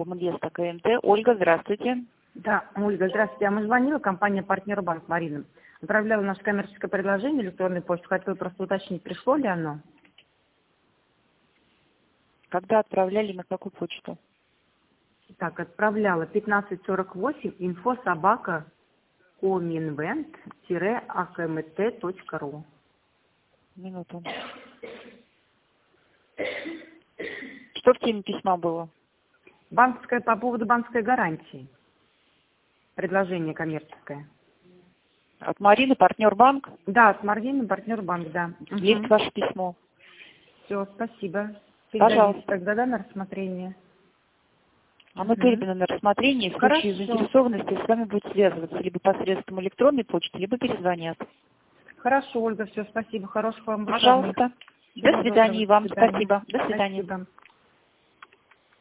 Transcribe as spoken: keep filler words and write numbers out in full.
Коминвеста КМТ. Ольга, здравствуйте. Да, Ольга, здравствуйте. Я мы звонила, компания «Партнер Банк» Марина. Отправляла наше коммерческое предложение, электронную почту. Хотела просто уточнить, пришло ли оно. Когда отправляли, на какую почту? Так, отправляла пятнадцать сорок восемь, инфо собака коминвент акмт точка ру. Минуту. Что в теме письма было? Банковская, по поводу банковской гарантии. Предложение коммерческое. От Марины, партнер банк? Да, с Марвином, партнер банк, да. Есть Угу. ваше письмо. Все, спасибо. Пожалуйста. Тогда, да, на рассмотрение. Оно Угу. передано на рассмотрение. В Хорошо. случае заинтересованности с вами будет связываться либо посредством электронной почты, либо перезвонят. Хорошо, Ольга, все, спасибо. Хороших вам выходных. Пожалуйста. До Всего свидания доброго. и вам. До свидания. Спасибо. До свидания. Спасибо.